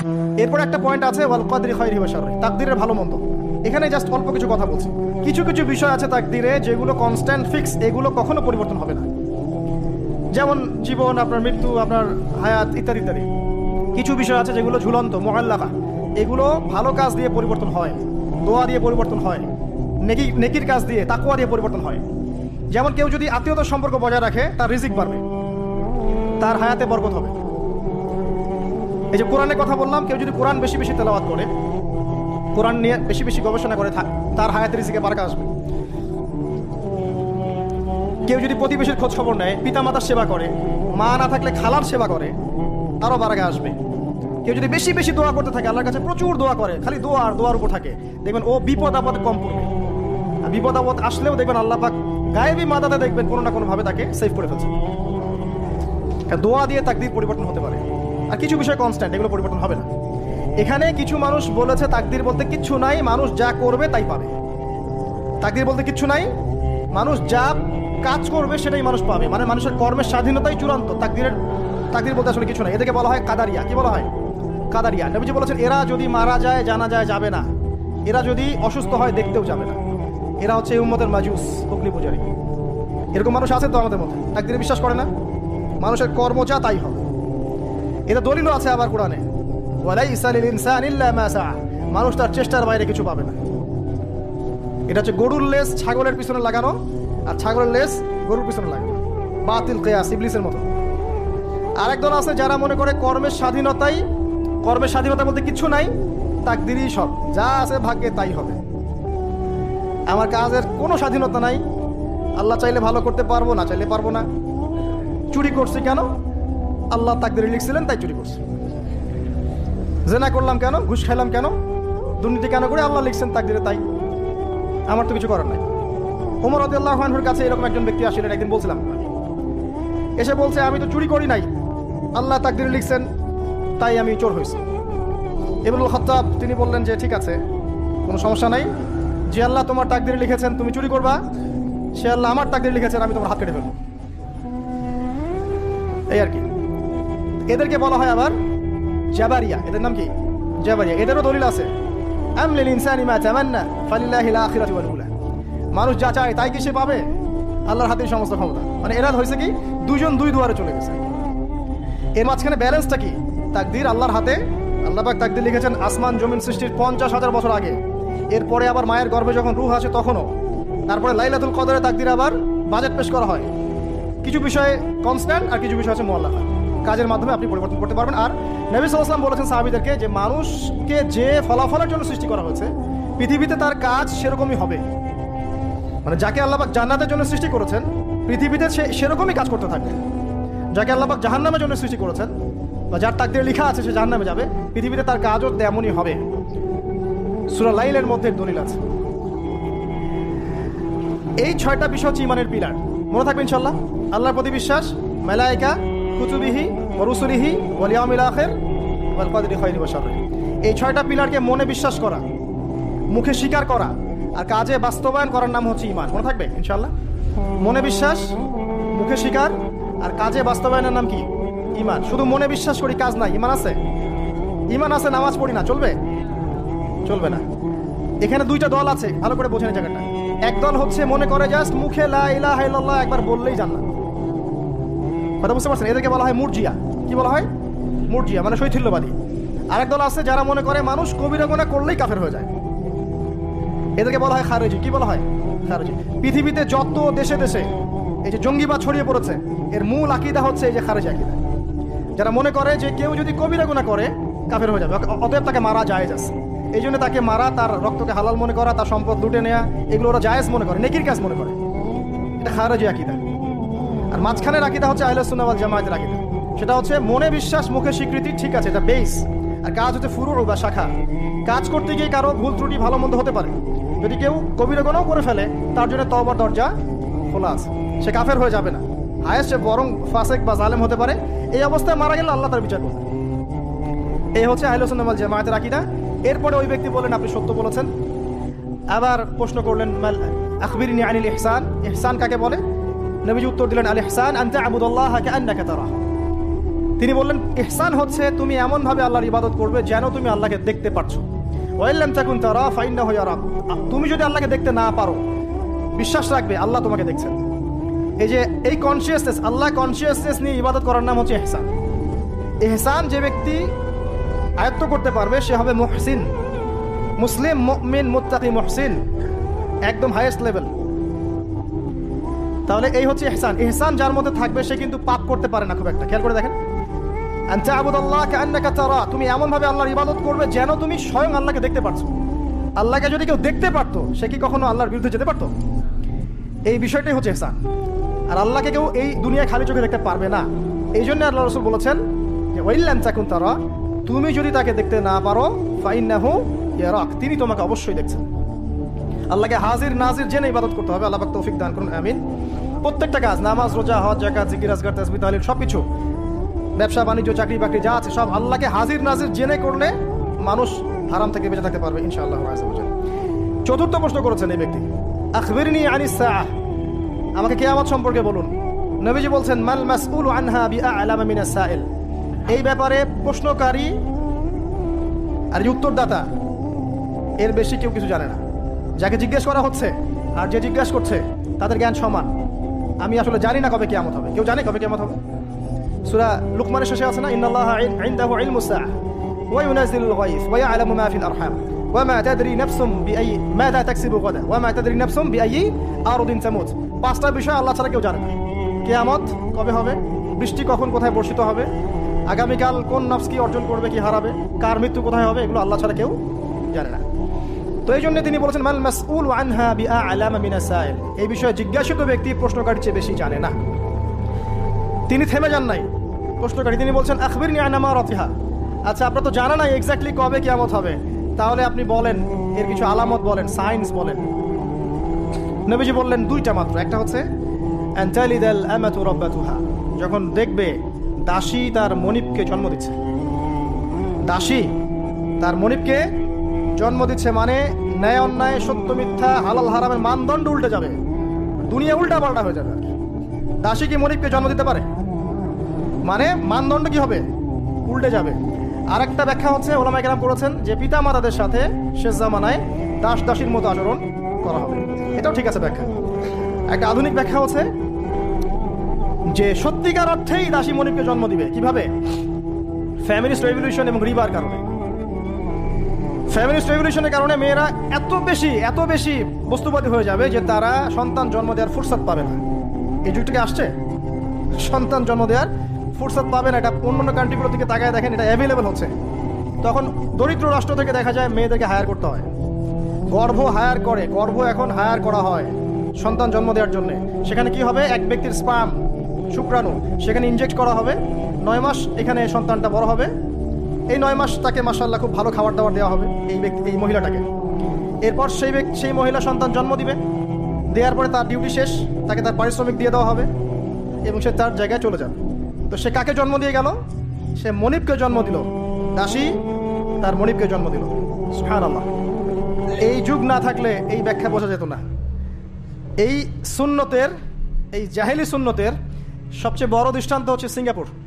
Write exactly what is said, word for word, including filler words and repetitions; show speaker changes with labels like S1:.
S1: এরপর একটা পয়েন্ট আছে ওয়াল কদরি খায়রিহি ওয়া শাররিহি, তাকদীরের ভালো মন্দ। এখানে জাস্ট অল্প কিছু কথা বলছি। কিছু কিছু বিষয় আছে তাকদীরে যেগুলো কনস্ট্যান্ট ফিক্স, এগুলো কখনো পরিবর্তন হবে না। যেমন জীবন, আপনার মৃত্যু, আপনার হায়াত ইত্যাদি ইত্যাদি। কিছু বিষয় আছে যেগুলো ঝুলন্ত, মুআল্লাকা, এগুলো ভালো কাজ দিয়ে পরিবর্তন হয়, দোয়া দিয়ে পরিবর্তন হয়, নেকি নেকির কাজ দিয়ে, তাকওয়া দিয়ে পরিবর্তন হয়। যেমন কেউ যদি আত্মীয়তার সম্পর্ক বজায় রাখে, তার রিজিক বাড়বে, তার হায়াতে বরকত হবে। এই যে কোরআনের কথা বললাম, কেউ যদি কোরআন বেশি বেশি তেলাওয়াত করে, কোরআন নিয়ে বেশি বেশি গবেষণা করে, তার হায়াতে রিজিকে বারকা আসবে। কেউ যদি প্রতিবেশীর খোঁজ খবর নেয়, পিতামাতার সেবা করে, মা না থাকলে খালার সেবা করে, তারও বারকা আসবে। কেউ যদি বেশি বেশি দোয়া করতে থাকে, আল্লাহর কাছে প্রচুর দোয়া করে, খালি দোয়া আর দোয়ার উপর থাকে, দেখবেন ও বিপদ আপদ কম পড়বে। আর বিপদ আপদ আসলেও দেখবেন আল্লাহ পাক গায়েবী মাদাতে দেখবেন কোনো না কোনো ভাবে তাকে সেভ করে ফেলছে। দোয়া দিয়ে তাকদীর পরিবর্তন হতে পারে। আর কিছু বিষয় কনস্ট্যান্ট, এগুলো পরিবর্তন হবে না। এখানে কিছু মানুষ বলেছে তাকদীর বলতে কিচ্ছু নাই, মানুষ যা করবে তাই পাবে। তাকদীর বলতে কিচ্ছু নাই, মানুষ যা কাজ করবে সেটাই মানুষ পাবে, মানে মানুষের কর্মের স্বাধীনতাই চূড়ান্ত। তাকদীরের তাকদীর বলতে আসলে কিছু নাই। এদেরকে বলা হয় কাদারিয়া। কি বলা হয়? কাদারিয়া। নবীজি বলেছেন এরা যদি মারা যায় জানা যায় যাবে না, এরা যদি অসুস্থ হয় দেখতেও যাবে না, এরা হচ্ছে উম্মতের মাজুস, অগ্নি পূজারী। এরকম মানুষ আছে তো আমাদের মধ্যে, তাকদীরে বিশ্বাস করে না, মানুষের কর্ম যা তাই হবে। এটা দলিলও আছে আবার কোরআনে, ওয়ালাইসা লিল ইনসানি ইল্লা মা সাআ, মানুষ তার চেষ্টার বাইরে কিছু পাবে না। এটা হচ্ছে গরুর লেজ ছাগলের পিছনে লাগানো, আর ছাগলের লেজ গরুর পিছনে লাগানো, বাতিল কিয়াস, ইবলিসের মতো। আরেকদল আছে যারা মনে করে কর্মের স্বাধীনতাই, কর্মের স্বাধীনতা বলতে কিছু নাই, তাকদীরই সব, যা আছে ভাগ্যে তাই হবে। আমার কাজের কোনো স্বাধীনতা নাই, আল্লাহ চাইলে ভালো করতে পারবো, না চাইলে পারবো না। চুরি করছি কেন? আল্লাহ তাকদীরে লিখছিলেন তাই চুরি করছি। জেনা করলাম কেন? ঘুষ খাইলাম কেন? দুর্নীতি কেন করে? আল্লাহ লিখছেন তাকদীরে তাই, আমার তো কিছু করার নাই। ওমর রাদিয়াল্লাহু আনহুর কাছে এরকম একজন ব্যক্তি আসলেন, একদিন বলছিলাম, এসে বলছে আমি তো চুরি করি নাই, আল্লাহ তাকদীরে লিখছেন তাই আমি চোর হয়েছি। ইবনুল খাত্তাব তিনি বললেন যে ঠিক আছে, কোনো সমস্যা নাই, যে আল্লাহ তোমার তাকদীরে লিখেছেন তুমি চুরি করবা, সে আল্লাহ আমার তাকদীরে লিখেছেন আমি তোমার হাত কেটে ফেলবো। এই আর কি। এদেরকে বলা হয় আবার জাবারিয়া। এদের নাম কি? জাবারিয়া। এদেরও দলিল আছে, আম লিল ইনসানি মা তামান্না ফালিল্লাহিল আখিরাতু ওয়াল উলা, মানুষ যা চায় তাই কি সে পাবে? আল্লাহর হাতেই সমস্ত ক্ষমতা। মানে এরা হয়েছে কি, দুজন দুই দুয়ারে চলে গেছে। এর মাঝখানে ব্যালেন্সটা কি? তাকদীর আল্লাহর হাতে, আল্লাহ পাক তাকদীর লিখেছেন আসমান জমিন সৃষ্টির পঞ্চাশ হাজার বছর আগে, এরপরে আবার মায়ের গর্ভে যখন রূহ আসে তখনও, তারপরে লাইলাতুল কদরে তাকদীর আবার বাজেট পেশ করা হয়। কিছু বিষয়ে কনস্ট্যান্ট আর কিছু বিষয় আছে মুআল্লাকা, কাজের মাধ্যমে আপনি পরিবর্তন করতে পারবেন। আর নবী সাল্লাল্লাহু আলাইহি ওয়াসাল্লাম বলেছেন সাহাবীদেরকে যে মানুষকে যে ফলাফলের জন্য সৃষ্টি করা হয়েছে পৃথিবীতে তার কাজ সেরকমই হবে। মানে যাকে আল্লাহ পাক জান্নাতের জন্য সৃষ্টি করেছেন পৃথিবীতে সে সেরকমই কাজ করতে থাকবে। যাকে আল্লাহ পাক জাহান্নামের জন্য সৃষ্টি করেছেন বা যার তাকদীরে লেখা আছে সে জাহান্নামে যাবে, পৃথিবীতে তার কাজও তেমনই হবে। সূরা লাইলের মধ্যে দলিল আছে। এই ছয়টা বিষয় হচ্ছে ঈমানের পিলার, মনে থাকবে ইনশাআল্লাহ। আল্লাহর প্রতি বিশ্বাস, মালায়েকা, কুতুবিহি ওয়া রুসুলিহি ওয়াল ইয়াউমিল আখির ওয়াল কদরি খায়রিহি ওয়া শাররিহি। এই ছয়টা পিলারকে মনে বিশ্বাস করা, মুখে স্বীকার করা আর কাজে বাস্তবায়ন করার নাম হচ্ছে ঈমান। মনে থাকবে ইনশাআল্লাহ। মনে বিশ্বাস, মুখে স্বীকার আর কাজে বাস্তবায়নের নাম কি? ঈমান। শুধু মনে বিশ্বাস করি, কাজ নাই, ঈমান আছে? ঈমান আছে, নামাজ পড়ি না, চলবে? চলবে না। এখানে দুইটা দল আছে, ভালো করে বোঝেন এই জায়গাটা। এক দল হচ্ছে মনে করে জাস্ট মুখে লা ইলাহা ইল্লাল্লাহ একবার বললেই জান্নাত। কথা বুঝতে পারছেন? এদেরকে বলা হয় মুরজিয়া। কি বলা হয়? মুরজিয়া, মানে শৈথিল্যবাদী। আরেক দল আছে যারা মনে করে মানুষ কবিরা গুনাহ করলেই কাফের হয়ে যায়, এদেরকে বলা হয় খারেজি। কি বলা হয়? খারেজি। পৃথিবীতে যত দেশে দেশে এই যে জঙ্গিবাদ ছড়িয়ে পড়েছে, এর মূল আকীদা হচ্ছে এই যে খারেজি আকীদা, যারা মনে করে যে কেউ যদি কবিরা গুনাহ করে কাফের হয়ে যাবে, অতএব তাকে মারা জায়েজ আছে। এই জন্য তাকে মারা, তার রক্তকে হালাল মনে করা, তার সম্পদ লুটে নেওয়া, এগুলো ওরা জায়েজ মনে করে, নেকির কাজ মনে করে। এটা খারেজি আকীদা। আর মাঝখানের আকীদা হচ্ছে আহলে সুন্নাহ ওয়াল জামায়াতের আকীদা। সেটা হচ্ছে মনে বিশ্বাস, মুখে স্বীকৃতি, ঠিক আছে, এটা বেস। আর কাজ হচ্ছে ফুরু বা শাখা। কাজ করতে গিয়ে কারো ভুল ত্রুটি ভালো মন্দ হতে পারে। যদি কেউ কবিরা গুনাহ করে ফেলে, তার জন্য তওবার দরজা খোলা আছে, সে কাফের হয়ে যাবে না। হায়েস্ট সে বরং ফাসিক বা জালেম হতে পারে। এই অবস্থায় মারা গেলে আল্লাহ তার বিচার করবে। এই হচ্ছে আহলে সুন্নাহ ওয়াল জামায়াতের আকীদা। এরপরে ওই ব্যক্তি বলেন আপনি সত্য বলেছেন। আবার প্রশ্ন করলেন আখবিরনি আনিল ইহসান, ইহসান কাকে বলে? নবীজি উত্তর দিলেন আল ইহসান আন তা'বুদাল্লাহা কাআন্নাকা তারাহু, তিনি বললেন ইহসান হচ্ছে তুমি এমন ভাবে আল্লাহর ইবাদত করবে যেন তুমি আল্লাহকে দেখতে পারছো। ওয়াইল্লাম তাকুন তারা ফাইন্নাহু ইয়ারাক, তুমি যদি আল্লাহকে দেখতে না পারো বিশ্বাস রাখবে আল্লাহ তোমাকে দেখছেন। এই যে এই কনসিয়াসনেস, আল্লাহ কনসিয়াসনেস নিয়ে ইবাদত করার নাম হচ্ছে ইহসান। ইহসান যে ব্যক্তি আয়ত্ত করতে পারবে সে হবে মুহসিন, মুসলিম, মুমিন, মুত্তাকি, মুহসিন, একদম হাইয়েস্ট লেভেল। তাহলে এই হচ্ছে ইহসান। ইহসান যার মধ্যে থাকবে সে কিন্তু পাপ করতে পারে না খুব একটা। খেয়াল করে দেখেন, আন তা'বুদাল্লাহ কাআন্নাকা তারা, তুমি এমন ভাবে আল্লাহর ইবাদত করবে যেন তুমি স্বয়ং আল্লাহকে দেখতে পারছো। আল্লাহকে যদি কেউ দেখতে পারতো সে কি কখনো আল্লাহর বিরুদ্ধে যেতে পারতো? এই বিষয়টাই হচ্ছে ইহসান। আর আল্লাহকে কেউ এই দুনিয়ায় খালি চোখে দেখতে পারবে না। এই জন্য আল্লাহ রাসূল বলেছেন যে ওয়াইল্লাম তাকুন তারা, তুমি যদি তাকে দেখতে না পারো ফাইন্নাহু ইয়ারাক, তিনি তোমাকে অবশ্যই দেখছেন। আল্লাহকে হাজির নাজির জেনে ইবাদত করতে হবে। আল্লাহ পাক তৌফিক দান করুন, আমিন। প্রত্যেকটা কাজ, নামাজ, রোজা, হজ, যাকাত, জিকির, আজকার, তাসবিহ, তাহলিল, সবকিছু, ব্যবসা বাণিজ্য, চাকরি বাকরি যা আছে সব আল্লাহকে হাজির নাজির জেনে করলে মানুষ হারাম থেকে বেঁচে থাকতে পারবে ইনশাআল্লাহ আযজা ওয়া জাল্লা। চতুর্থ প্রশ্ন করেছেন এই ব্যক্তি, আখবিরনি আনিস সাআহ, আমাকে কিয়ামত সম্পর্কে বলুন। নবীজি বলছেন মাল মাসউলু আনহা বিআ'লামা মিনাস সাইল, এই ব্যাপারে প্রশ্নকারী আর উত্তরদাতা এর বেশি কেউ কিছু জানে না। যাকে জিজ্ঞেস করা হচ্ছে আর যে জিজ্ঞেস করছে তাদের জ্ঞান সমান। আমি আসলে জানি না কবে কিয়ামত হবে। কেউ জানে কবে কিয়ামত হবে? সূরা লুকমানের শেষে আছে না, ইন্নাল্লাহা ইনদাহু ইলমুস সাআহ ওয়া ইউনাজ্জিলুল গায়থ ওয়া ইয়া'লামু মা ফিল আরহাম ওয়া মা তাদরি নাফসুম বিআই মাযা তাকসিবু গাদা ওয়া মা তাদরি নাফসুম বিআই আরদিন তামুত। পাঁচটা বিষয় আল্লাহ ছাড়া কেউ জানে না। কিয়ামত কবে হবে, বৃষ্টি কখন কোথায় বর্ষিত হবে, আগামীকাল কোন নফস কি অর্জন করবে কি হারাবে, কার মৃত্যু কোথায় হবে, এগুলো আল্লাহ ছাড়া কেউ জানে না। তো এই জন্য তিনি বলেছেন মাল মাসউল আনহা বিআ'লামা মিনাস সাইল, এই বিষয়ে জিজ্ঞাসিত ব্যক্তি প্রশ্নকারীর চেয়ে বেশি জানে না। তিনি থেমে যান নাই প্রশ্নকারী, তিনি বলছেন আখবিরনি আন আমারাতিহা, আচ্ছা আপনার তো জানা নাই এক্স্যাক্টলি কবে কিয়ামত হবে, তাহলে আপনি বলেন এর কিছু আলামত বলেন, সাইন্স বলেন। নবীজি বললেন দুইটা মাত্র। একটা হচ্ছে আন তালিদাল আমাতু রাব্বাতুহা, যখন দেখবে দাসী তার মনিবকে জন্ম দিচ্ছে। দাসী তার মনিবকে জন্ম দিচ্ছে মানে ন্যায় অন্যায়, সত্য মিথ্যা, হালাল হারামের মানদণ্ড উল্টে যাবে, দুনিয়া উল্টা পাল্টা হয়ে যাবে। দাসী কি মনিবকে জন্ম দিতে পারে? মানে মানদণ্ড কি হবে? উল্টে যাবে। আর একটা ব্যাখ্যা হচ্ছে ওলামায়ে কেরাম করেছেন যে পিতা মাতাদের সাথে শেষ জামানায় দাস দাসীর মতো আচরণ করা হবে। এটাও ঠিক আছে ব্যাখ্যা। একটা আধুনিক ব্যাখ্যা হচ্ছে যে সত্যিকার অর্থেই দাসী মনিবকে জন্ম দিবে। কিভাবে? ফ্যামিলিস্ট রেভলিউশন এবং রিবার কারণে। ফ্যামিলিস্ট রেভলিউশনের কারণে মেয়েরা এত বেশি এত বেশি বস্তুবাদী হয়ে যাবে যে তারা সন্তান জন্ম দেওয়ার ফুরসত পাবে না। এই যুগটাকে আসছে, সন্তান জন্ম দেওয়ার ফুরসত পাবে না। এটা অন্যান্য কান্ট্রিগুলোর দিকে তাকায় দেখেন, এটা অ্যাভেলেবেল হচ্ছে। তখন দরিদ্র রাষ্ট্র থেকে দেখা যায় মেয়েদেরকে হায়ার করতে হয়, গর্ভ হায়ার করে, গর্ভ এখন হায়ার করা হয় সন্তান জন্ম দেওয়ার জন্য। সেখানে কি হবে, এক ব্যক্তির স্পাম শুক্রাণু সেখানে ইনজেক্ট করা হবে। নয় মাস এখানে সন্তানটা বড় হবে। এই নয় মাস তাকে মাশাআল্লাহ খুব ভালো খাবার দাবার দেওয়া হবে এই ব্যক্তি, এই মহিলাটাকে। এরপর সেই ব্যক্তি সেই মহিলা সন্তান জন্ম দিবে, দেওয়ার পরে তার ডিউটি শেষ, তাকে তার পারিশ্রমিক দিয়ে দেওয়া হবে এবং সে তার জায়গায় চলে যাবে। তো সে কাকে জন্ম দিয়ে গেল? সে মনিবকে জন্ম দিল। দাসী তার মনিবকে জন্ম দিল। সুবহানাল্লাহ। এই যুগ না থাকলে এই ব্যাখ্যা বোঝা যেত না। এই সুন্নতের, এই জাহেলি সুন্নতের সবচেয়ে বড় দৃষ্টান্ত হচ্ছে সিঙ্গাপুর।